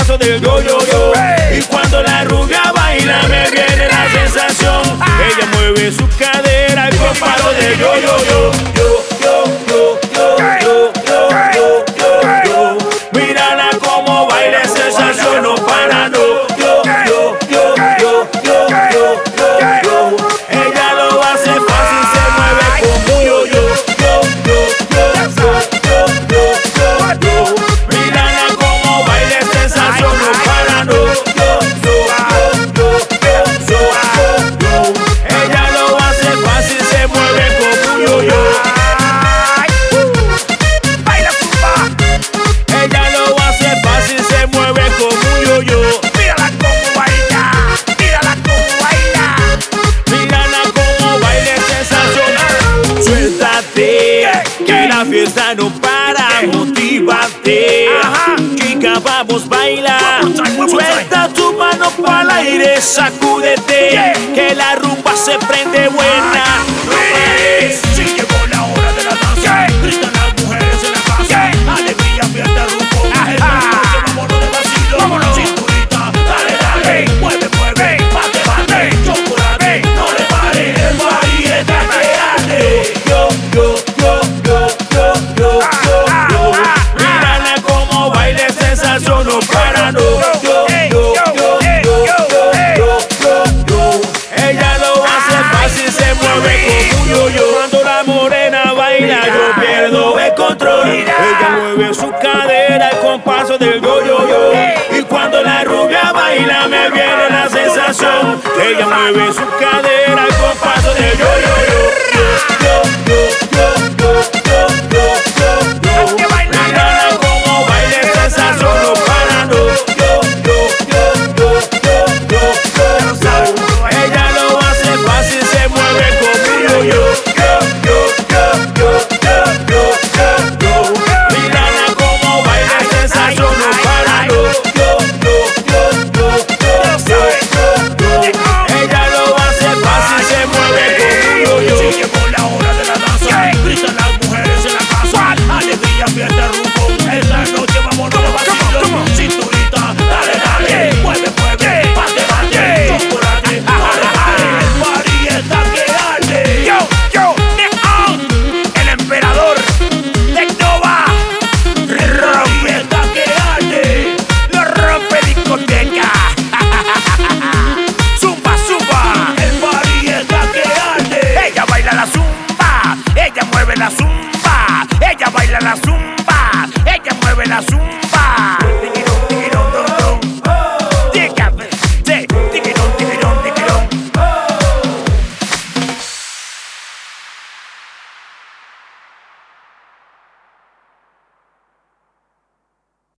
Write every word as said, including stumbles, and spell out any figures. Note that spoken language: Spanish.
paso del yo yo yo. Y cuando la rubia baila me viene la sensación. Ella mueve su cadera al compás del yo yo yo. Yo yo yo yo yo yo yo yo yo. Mírala como baila, sensación no para no. Yo yo yo yo yo yo yo yo. Ella lo hace fácil, se mueve como un yo yo. Yo yo yo yo yo yo yo. Mírala como baila, sensación no para no. Yo yo yo yo yo yo. Ella lo hace fácil, se mueve como un yo yo. Baila zumba. Ella lo hace fácil, se mueve como un yo yo. Mírala como baila, mírala como baila. Mírala como baila, sensacional. Suéltate, que la fiesta no para, motívate. Ajá. Chica, vamos, baila. One more time, one more Suelta tu mano para el aire, sacúdete. Yeah. Que la rumba se prende buena. No pares. Si llegó la hora de la danza, gritan las mujeres en la casa. Alegría, fiesta, rumbo. Vámonos de vacilo. Vámonos. Cinturita, dale, dale. Mueve, mueve, bate, bate. Chocolate, no le pare. El baile está grande. Yo, yo, yo, yo, yo, yo, yo, yo. Mírala como baila, sensación no para, no. Yo, yo, yo, yo, yo, yo, yo, yo. Ella lo hace fácil, se mueve como un yo-yo. Cuando la morena baila, yo pierdo el control. Ella mueve su cadera al compás del yo-yo-yo. Y cuando la rubia baila, me viene la sensación. Ella mueve su cadera al compás del yo-yo.